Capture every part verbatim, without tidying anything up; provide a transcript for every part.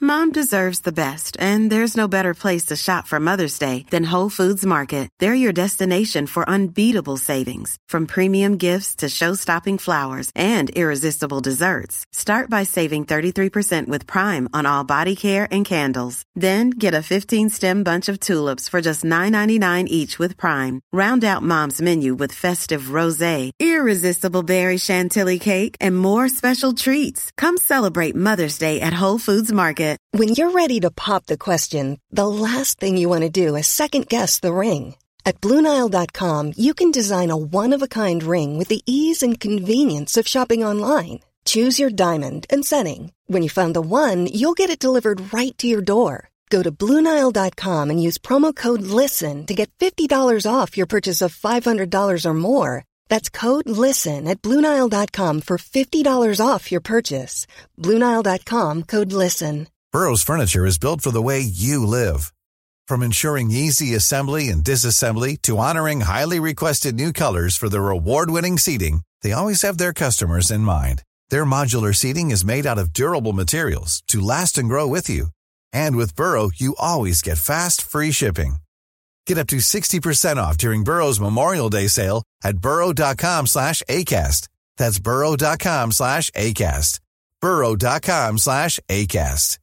Mom deserves the best, and there's no better place to shop for Mother's Day than Whole Foods Market. They're your destination for unbeatable savings, from premium gifts to show-stopping flowers and irresistible desserts. Start by saving thirty-three percent with Prime on all body care and candles. Then get a fifteen-stem bunch of tulips for just nine ninety-nine each with Prime. Round out Mom's menu with festive rosé, irresistible berry chantilly cake, and more special treats. Come celebrate Mother's Day at Whole Foods Market. When you're ready to pop the question, the last thing you want to do is second-guess the ring. At Blue Nile dot com, you can design a one-of-a-kind ring with the ease and convenience of shopping online. Choose your diamond and setting. When you find the one, you'll get it delivered right to your door. Go to Blue Nile dot com and use promo code LISTEN to get fifty dollars off your purchase of five hundred dollars or more. That's code LISTEN at Blue Nile dot com for fifty dollars off your purchase. Blue Nile dot com, code LISTEN. Burrow's furniture is built for the way you live. From ensuring easy assembly and disassembly to honoring highly requested new colors for their award-winning seating, they always have their customers in mind. Their modular seating is made out of durable materials to last and grow with you. And with Burrow, you always get fast, free shipping. Get up to sixty percent off during Burrow's Memorial Day sale at burrow dot com slash ACAST. That's burrow dot com slash ACAST. burrow dot com slash ACAST.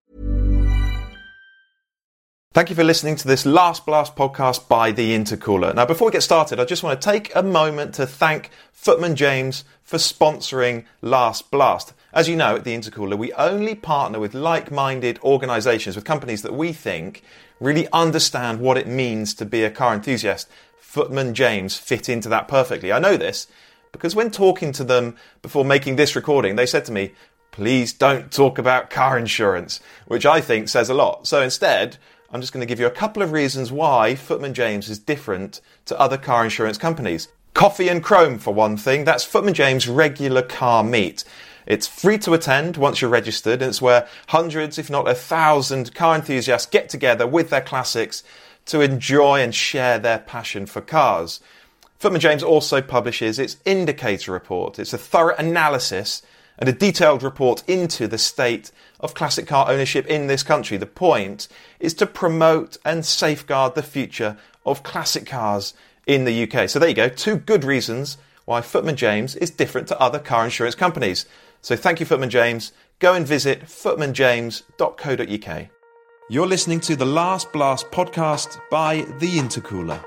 Thank you for listening to this Last Blast podcast by The Intercooler. Now, before we get started, I just want to take a moment to thank Footman James for sponsoring Last Blast. As you know, at The Intercooler, we only partner with like-minded organisations, with companies that we think really understand what it means to be a car enthusiast. Footman James fit into that perfectly. I know this because when talking to them before making this recording, they said to me, please don't talk about car insurance, which I think says a lot. So instead, I'm just going to give you a couple of reasons why Footman James is different to other car insurance companies. Coffee and Chrome, for one thing. That's Footman James' regular car meet. It's free to attend once you're registered, and it's where hundreds, if not a thousand, car enthusiasts get together with their classics to enjoy and share their passion for cars. Footman James also publishes its Indicator Report. It's a thorough analysis and a detailed report into the state of classic car ownership in this country. The point is to promote and safeguard the future of classic cars in the U K. So there you go, two good reasons why Footman James is different to other car insurance companies. So thank you, Footman James. Go and visit footman james dot co dot uk. You're listening to the Last Blast podcast by The Intercooler.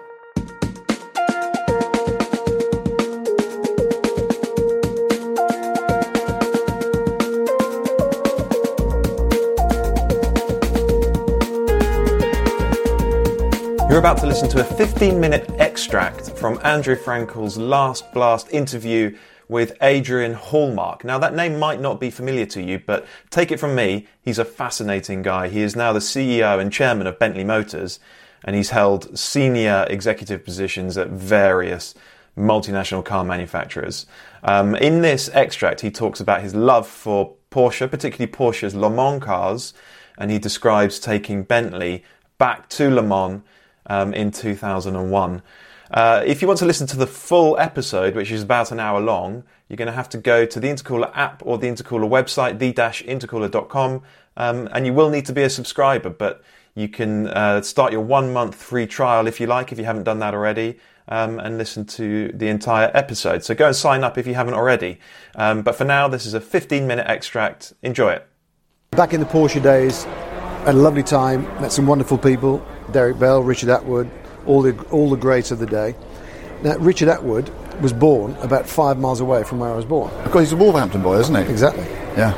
You're about to listen to a fifteen-minute extract from Andrew Frankel's Last Blast interview with Adrian Hallmark. Now, that name might not be familiar to you, but take it from me, he's a fascinating guy. He is now the C E O and chairman of Bentley Motors, and he's held senior executive positions at various multinational car manufacturers. Um, in this extract, he talks about his love for Porsche, particularly Porsche's Le Mans cars, and he describes taking Bentley back to Le Mans Um, in two thousand one. Uh, if you want to listen to the full episode, which is about an hour long, you're going to have to go to the Intercooler app or the Intercooler website, the intercooler dot com, um, and you will need to be a subscriber, but you can uh, start your one-month free trial if you like, if you haven't done that already, um, and listen to the entire episode. So go and sign up if you haven't already. Um, but for now, this is a fifteen-minute extract. Enjoy it. Back in the Porsche days, had a lovely time, met some wonderful people, Derek Bell, Richard Atwood, all the all the greats of the day. Now, Richard Atwood was born about five miles away from where I was born. Because he's a Wolverhampton boy, isn't he? Exactly. Yeah.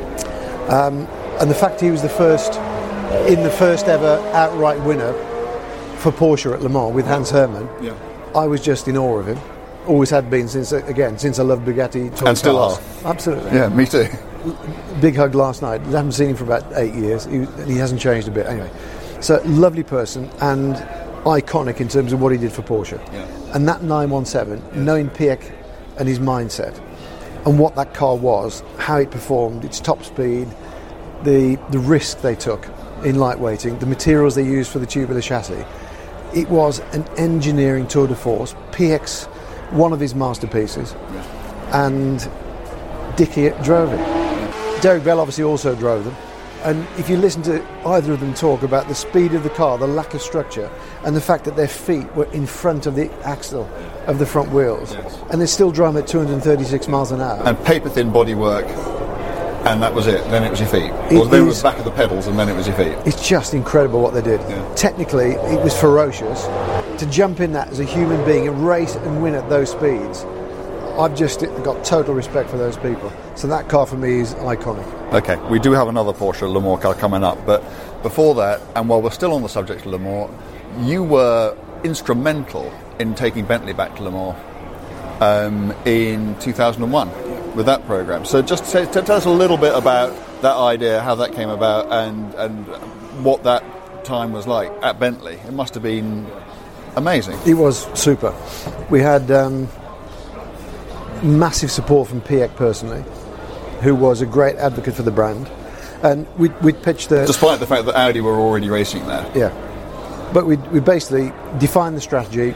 Um, and the fact he was the first, in the first ever outright winner for Porsche at Le Mans with Hans Hermann, Yeah. I was just in awe of him. Always had been since, again, since I loved Bugatti. Toy And still cars. are. Absolutely. Yeah, me too. Big hug last night. I haven't seen him for about eight years. He, he hasn't changed a bit. Anyway, so lovely person and iconic in terms of what he did for Porsche. Yeah. And that nine one seven, knowing Piech and his mindset and what that car was, how it performed, its top speed, the the risk they took in lightweighting, the materials they used for the tubular chassis. It was an engineering tour de force. Piech's one of his masterpieces, yeah. And Dickie drove it. Derek Bell obviously also drove them, And if you listen to either of them talk about the speed of the car, the lack of structure, and the fact that their feet were in front of the axle of the front wheels, yes. and they're still driving at two hundred thirty-six miles an hour. And paper-thin bodywork, and that was it. Then it was your feet. It or then it was the back of the pedals, and then it was your feet. It's just incredible what they did. Yeah. Technically, it was ferocious. To jump in that as a human being and race and win at those speeds, I've just got total respect for those people. So that car for me is iconic. Okay, we do have another Porsche Le Mans car coming up, but before that, and while we're still on the subject of Le Mans, you were instrumental in taking Bentley back to Le Mans um, in two thousand one with that programme. So just say, tell us a little bit about that idea, how that came about, and, and what that time was like at Bentley. It must have been amazing. It was super. We had um, massive support from P E C personally, who was a great advocate for the brand, and we'd, we'd pitched the... Despite the fact that Audi were already racing there. Yeah. But we we basically defined the strategy,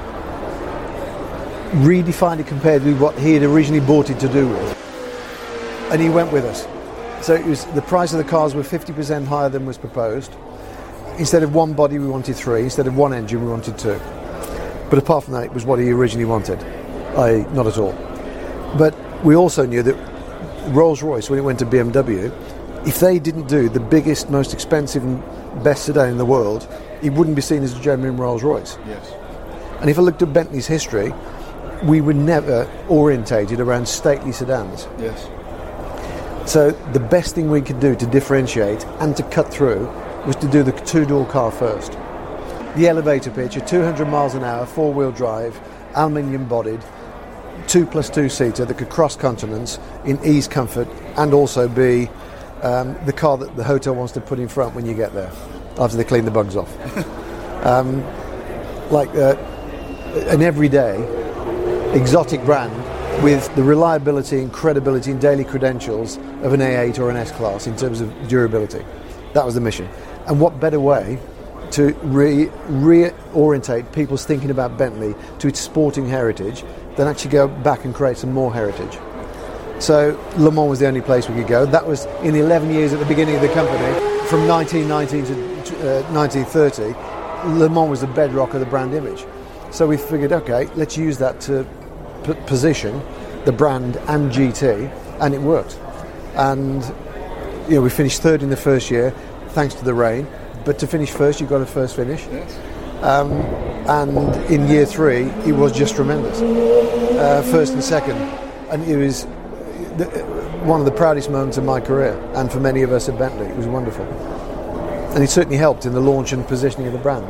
redefined it compared with what he had originally bought it to do with, and he went with us. So it was the price of the cars were fifty percent higher than was proposed. Instead of one body, we wanted three. Instead of one engine, we wanted two. But apart from that, it was what he originally wanted, that is not at all. But we also knew that Rolls-Royce, when it went to B M W, if they didn't do the biggest, most expensive and best sedan in the world, it wouldn't be seen as a genuine Rolls-Royce. Yes. And if I looked at Bentley's history, we were never orientated around stately sedans. Yes. So the best thing we could do to differentiate and to cut through was to do the two-door car first. The elevator pitch, a two hundred miles an hour, four-wheel drive, aluminium bodied, two plus two seater that could cross continents in ease, comfort, and also be um, the car that the hotel wants to put in front when you get there after they clean the bugs off. um, like uh, an everyday exotic brand with the reliability and credibility and daily credentials of an A eight or an S-Class in terms of durability. That was the mission. And what better way to re- reorientate people's thinking about Bentley to its sporting heritage than actually go back and create some more heritage. So Le Mans was the only place we could go. That was in the eleven years at the beginning of the company, from nineteen nineteen to uh, nineteen thirty, Le Mans was the bedrock of the brand image. So we figured, okay, let's use that to p- position the brand and G T, and it worked. And you know, we finished third in the first year, thanks to the rain. But to finish first, you've got to first finish. Yes. Um, and in year three, it was just tremendous. Uh, first and second. And it was the, one of the proudest moments of my career. And for many of us at Bentley, it was wonderful. And it certainly helped in the launch and positioning of the brand.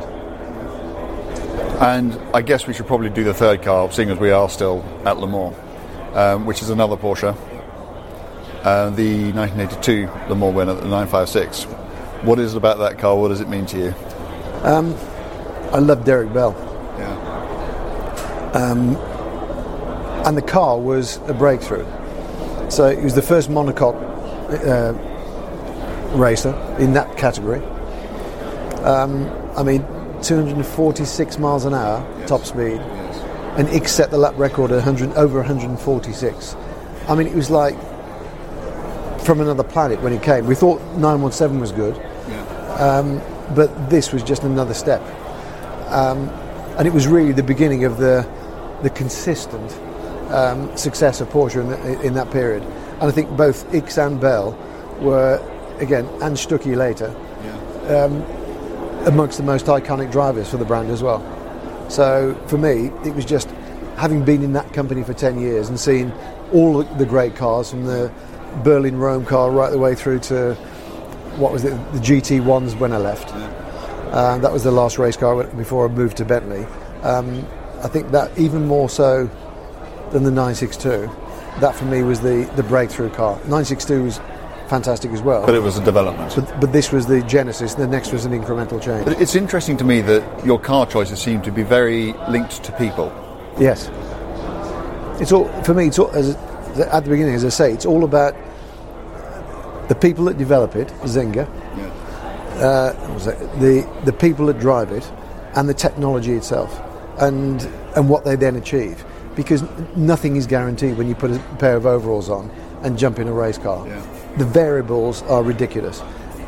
And I guess we should probably do the third car, seeing as we are still at Le Mans, um, which is another Porsche. Uh, the nineteen eighty-two Le Mans winner, the nine fifty-six. What is it about that car? What does it mean to you? Um, I love Derek Bell. Yeah. Um, and the car was a breakthrough. So it was the first monocoque uh, racer in that category. Um, I mean, two hundred forty-six miles an hour, yes. Top speed. Yes. And Ickx set the lap record at one hundred, over one hundred forty-six. I mean, it was like from another planet when it came. We thought nine seventeen was good, yeah. um, but this was just another step. Um, and it was really the beginning of the the consistent um, success of Porsche in, the, in that period. And I think both Ickx and Bell were, again, and Stuckey later, yeah. um, amongst the most iconic drivers for the brand as well. So for me, it was just having been in that company for ten years and seen all the great cars from the Berlin Rome car right the way through to what was it, the G T ones when I left. Yeah. Uh, that was the last race car before I moved to Bentley. Um, I think that even more so than the nine sixty-two, that for me was the, the breakthrough car. nine sixty-two was fantastic as well. But it was a development. But, but this was the genesis, the next was an incremental change. But it's interesting to me that your car choices seem to be very linked to people. Yes. It's all, for me, it's all, as, at the beginning, as I say, it's all about the people that develop it, Zynga, Yeah. uh, what was that? the the people that drive it, and the technology itself, and and what they then achieve. Because nothing is guaranteed when you put a pair of overalls on and jump in a race car. Yeah. The variables are ridiculous,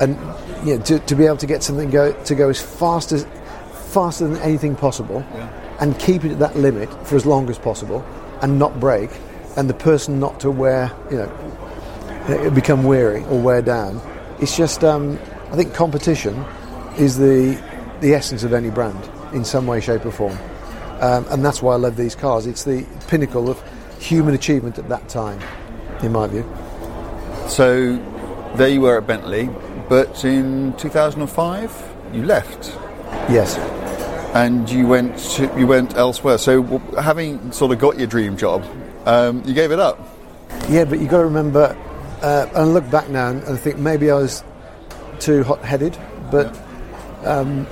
and you know, to, to be able to get something go to go as fast as faster than anything possible, yeah. and keep it at that limit for as long as possible, and not break, and the person not to wear, you know, become weary or wear down. It's just, um, I think competition is the the essence of any brand in some way, shape, or form, um, and that's why I love these cars. It's the pinnacle of human achievement at that time, in my view. So there you were at Bentley, but in two thousand five you left. Yes. And you went to, you went elsewhere. So having sort of got your dream job, um, you gave it up. Yeah, but you've got to remember, uh, and I look back now and I think maybe I was too hot-headed, but yeah. um,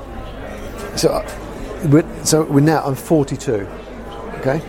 so we're, so we're now I'm forty-two, okay,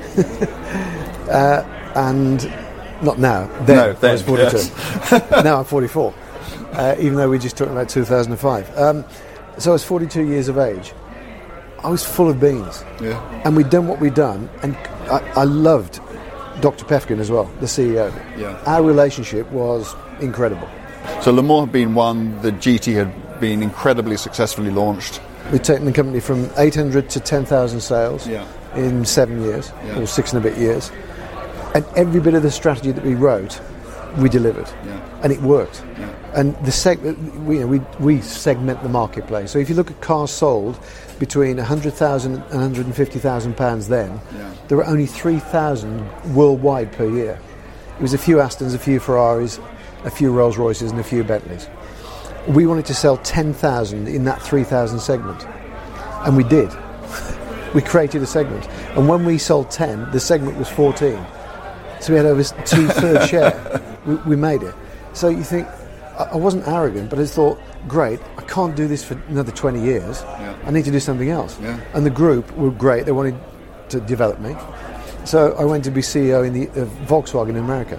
uh, and not now. Then, no, then I was forty-two. Yes. Now I'm forty-four, uh, even though we just talked about two thousand five. Um, so I was forty-two years of age. I was full of beans, yeah. and we'd done what we'd done, and I, I loved Doctor Pefkin as well, the C E O. Yeah. Our relationship was incredible. So Le Mans had been won, the G T had been incredibly successfully launched. We'd taken the company from eight hundred to ten thousand sales yeah. in seven years, yeah. or six and a bit years. And every bit of the strategy that we wrote, we delivered. Yeah. And it worked. Yeah. And the seg- we, you know, we, we segment the marketplace. So if you look at cars sold between one hundred thousand and one hundred fifty thousand pounds then, yeah. there were only three thousand worldwide per year. It was a few Astons, a few Ferraris, a few Rolls Royces and a few Bentleys. We wanted to sell ten thousand in that three thousand segment. And we did. We created a segment. And when we sold ten, the segment was fourteen. So we had over two-thirds share. We, we made it. So you think, I wasn't arrogant, but I just thought, great, I can't do this for another twenty years. Yeah. I need to do something else. Yeah. And the group were great. They wanted to develop me. So I went to be C E O in the uh, Volkswagen in America,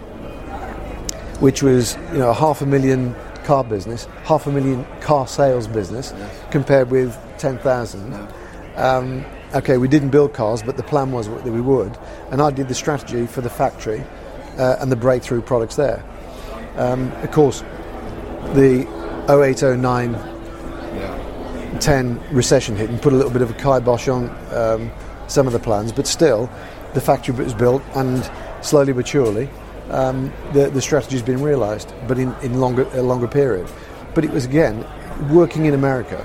which was, you know, a half a million car business, half a million car sales business, yes. compared with ten thousand. Yeah. Um, okay, we didn't build cars, but the plan was that we would. And I did the strategy for the factory uh, and the breakthrough products there. Um, of course, the oh eight oh nine yeah. ten recession hit and put a little bit of a kibosh on um, some of the plans, but still, the factory was built, and slowly but surely, um, the, the strategy has been realised, but in, in longer a longer period. But it was, again, working in America.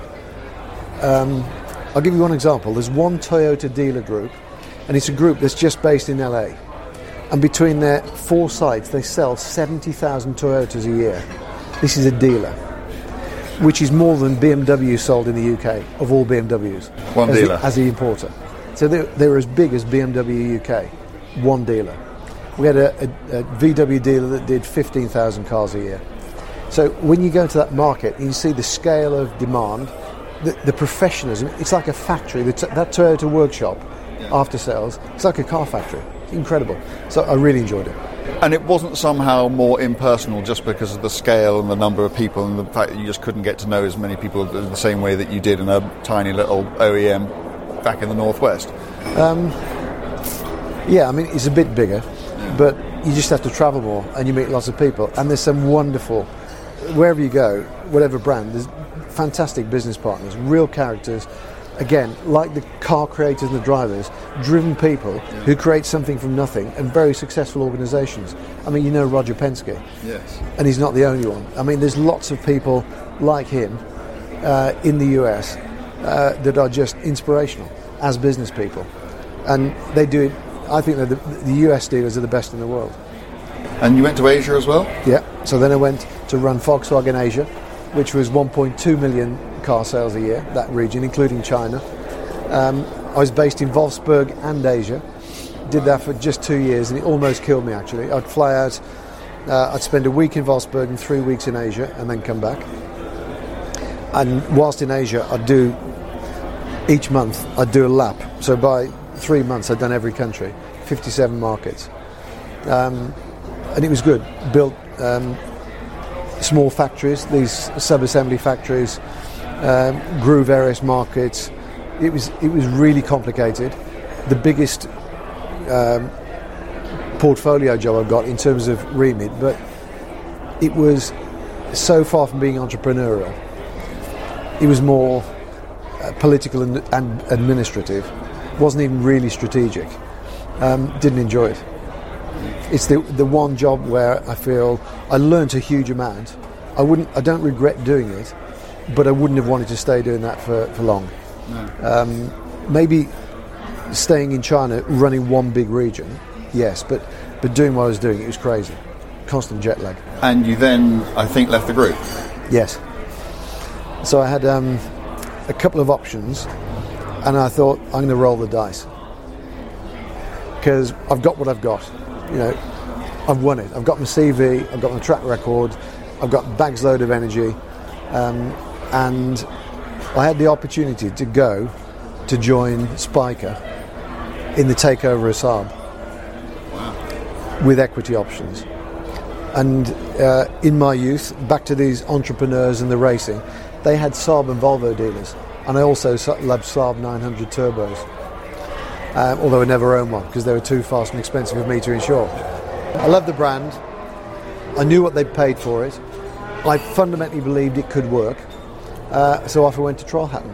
Um, I'll give you one example. There's one Toyota dealer group, and it's a group that's just based in L A. And between their four sites, they sell seventy thousand Toyotas a year. This is a dealer, which is more than B M W sold in the U K, of all B M Ws. One as dealer. The, as the importer. So they're, they're as big as B M W U K, one dealer. We had a, a, a V W dealer that did fifteen thousand cars a year. So when you go to that market and you see the scale of demand, the, the professionalism, it's like a factory. The t- that Toyota workshop, yeah. after sales, it's like a car factory. Incredible. So I really enjoyed it. And it wasn't somehow more impersonal just because of the scale and the number of people and the fact that you just couldn't get to know as many people in the same way that you did in a tiny little O E M back in the Northwest? Um, yeah, I mean, it's a bit bigger, yeah. but you just have to travel more and you meet lots of people. And there's some wonderful, wherever you go, whatever brand, there's fantastic business partners, real characters. Again, like the car creators and the drivers, driven people yeah. who create something from nothing, and very successful organisations. I mean, you know Roger Penske. Yes. And he's not the only one. I mean, there's lots of people like him uh, in the U S uh, that are just inspirational as business people. And they do it, I think that the, the U S dealers are the best in the world. And you went to Asia as well? Yeah. So then I went to run Volkswagen Asia, which was one point two million car sales a year, that region, including China. Um, I was based in Wolfsburg and Asia. Did that for just two years, and it almost killed me, actually. I'd fly out, uh, I'd spend a week in Wolfsburg and three weeks in Asia, and then come back. And whilst in Asia, I'd do, each month, I'd do a lap. So by three months, I'd done every country, fifty-seven markets. Um, and it was good. Built um, small factories, these sub-assembly factories, um, grew various markets. It was it was really complicated. The biggest um, portfolio job I've got in terms of remit, but it was so far from being entrepreneurial. It was more uh, political and, and administrative. Wasn't even really strategic. Um, didn't enjoy it. It's the the one job where I feel I learnt a huge amount. I wouldn't. I don't regret doing it, but I wouldn't have wanted to stay doing that for, for long. No. Um, maybe staying in China, running one big region, yes, but but doing what I was doing, it was crazy. Constant jet lag. And you then, I think, left the group? Yes. So I had um, a couple of options, and I thought, I'm going to roll the dice. Because I've got what I've got. You know, I've won it. I've got my C V, I've got my track record, I've got bags load of energy, um, and I had the opportunity to go to join Spiker in the takeover of Saab. Wow. With equity options. And uh, in my youth, back to these entrepreneurs and the racing, they had Saab and Volvo dealers. And I also loved Saab nine hundred turbos. Um, although I never owned one because they were too fast and expensive for me to insure. I loved the brand. I knew what they'd paid for it. I fundamentally believed it could work. Uh, so off I went to Trollhättan.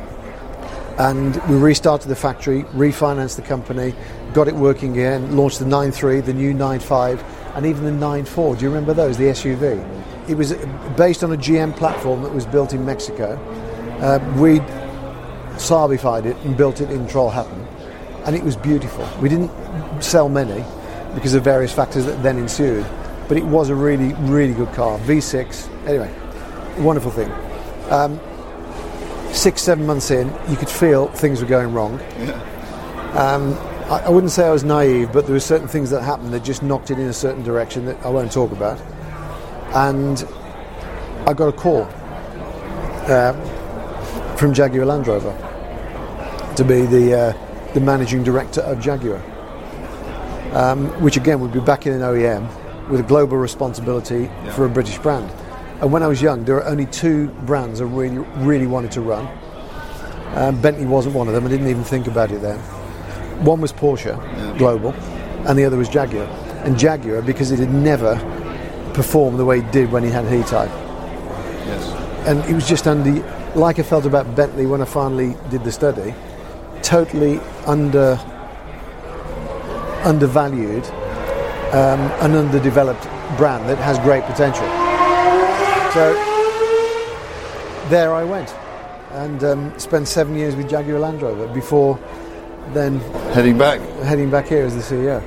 And we restarted the factory, refinanced the company, got it working again, launched the nine three, the new nine five, and even the nine four. Do you remember those, the S U V? It was based on a G M platform that was built in Mexico. Uh, we Saabified it and built it in Trollhättan, and it was beautiful. We didn't sell many because of various factors that then ensued, but it was a really, really good car. V six, anyway, wonderful thing. Um, six, seven months in, you could feel things were going wrong. Yeah. Um, I, I wouldn't say I was naive, but there were certain things that happened that just knocked it in a certain direction that I won't talk about. And I got a call uh, from Jaguar Land Rover to be the uh, the managing director of Jaguar, um, which again would be back in an O E M with a global responsibility yeah. for a British brand. And when I was young, there were only two brands I really, really wanted to run. Um, Bentley wasn't one of them. I didn't even think about it then. One was Porsche, yeah. global, and the other was Jaguar. And Jaguar, because it had never performed the way it did when he had E-Type. Yes. And it was just under, like I felt about Bentley when I finally did the study, totally under, undervalued, um, an underdeveloped brand that has great potential. So there I went and um, spent seven years with Jaguar Land Rover before then heading back heading back here as the C E O.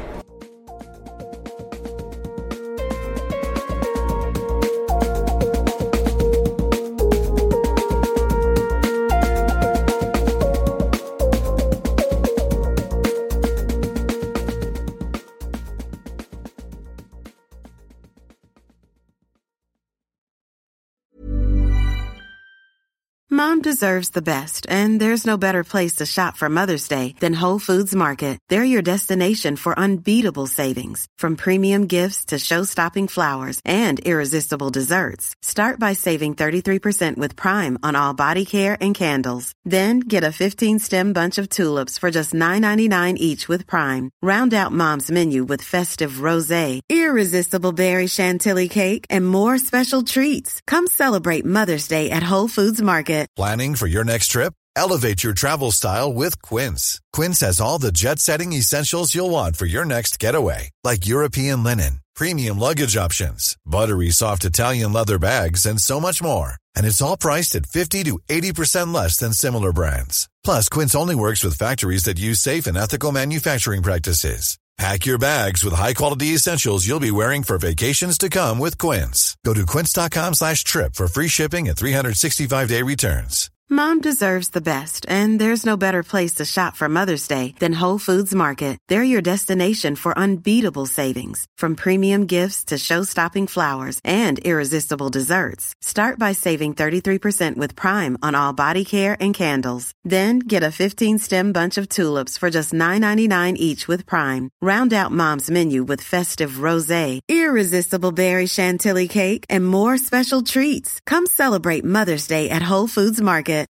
Mom deserves the best, and there's no better place to shop for Mother's Day than Whole Foods Market. They're your destination for unbeatable savings, from premium gifts to show-stopping flowers and irresistible desserts. Start by saving thirty-three percent with Prime on all body care and candles. Then get a fifteen-stem bunch of tulips for just nine ninety-nine each with Prime. Round out Mom's menu with festive rosé, irresistible berry chantilly cake, and more special treats. Come celebrate Mother's Day at Whole Foods Market. Planning for your next trip? Elevate your travel style with Quince. Quince has all the jet-setting essentials you'll want for your next getaway, like European linen, premium luggage options, buttery soft Italian leather bags, and so much more. And it's all priced at fifty to eighty percent less than similar brands. Plus, Quince only works with factories that use safe and ethical manufacturing practices. Pack your bags with high-quality essentials you'll be wearing for vacations to come with Quince. Go to quince.com slash trip for free shipping and three sixty-five day returns. Mom deserves the best, and there's no better place to shop for Mother's Day than Whole Foods Market. They're your destination for unbeatable savings, from premium gifts to show-stopping flowers and irresistible desserts. Start by saving thirty-three percent with Prime on all body care and candles. Then get a fifteen-stem bunch of tulips for just nine ninety-nine each with Prime. Round out Mom's menu with festive rosé, irresistible berry chantilly cake, and more special treats. Come celebrate Mother's Day at Whole Foods Market.